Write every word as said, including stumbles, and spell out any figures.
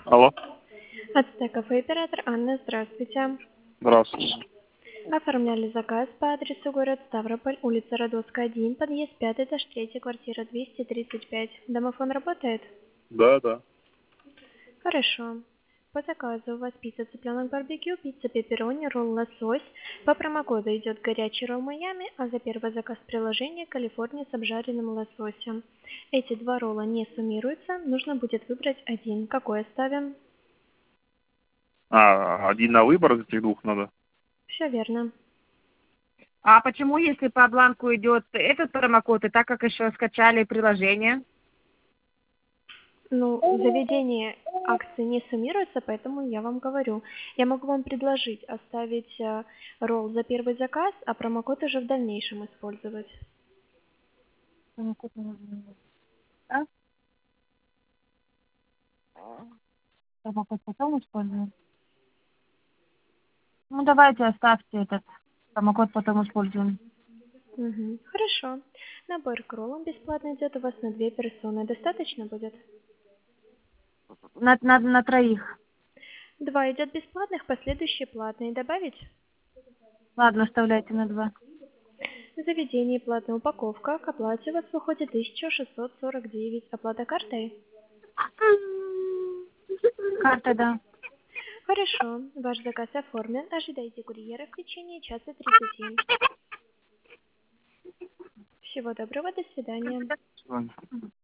Алло. Ацтеков и оператор Анна, здравствуйте. Здравствуйте. Оформляли заказ по адресу город Ставрополь, улица Родовская, один, подъезд пятый, этаж третий, квартира двести тридцать пять. Домофон работает? Да, да. Хорошо. По заказу у вас пицца цыпленок барбекю, пицца пепперони, ролл лосось. По промокоду идет горячий ролл Майами, а за первый заказ приложение Калифорния с обжаренным лососем. Эти два ролла не суммируются, нужно будет выбрать один. Какой оставим? А, один на выбор из этих двух надо? Все верно. А почему, если по бланку идет этот промокод, и так как еще скачали приложение? Ну, в заведении акции не суммируются, поэтому я вам говорю. Я могу вам предложить оставить э, ролл за первый заказ, а промокод уже в дальнейшем использовать. Промокод не нужен. Да? Промокод потом используем. Ну, давайте оставьте этот промокод, потом используем. Угу. Хорошо. Набор к роллам бесплатно идет у вас на две персоны. Достаточно будет? На, на, на троих. Два идет бесплатных, последующие платные. Добавить? Ладно, оставляйте на два. В заведении платная упаковка. К оплате у вас выходит тысяча шестьсот сорок девять. Оплата картой? Карта, да. Хорошо. Ваш заказ оформлен. Ожидайте курьера в течение часа тридцати. Всего доброго, до свидания. Ладно.